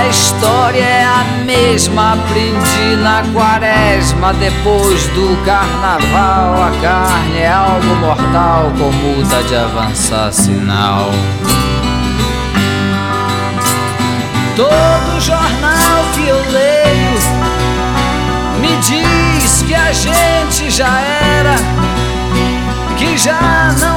história é a mesma. Aprendi na quaresma, depois do carnaval. A carne é algo mortal, com multa de avançar sinal. Todo jornal que eu leio me diz que a gente já era, que já não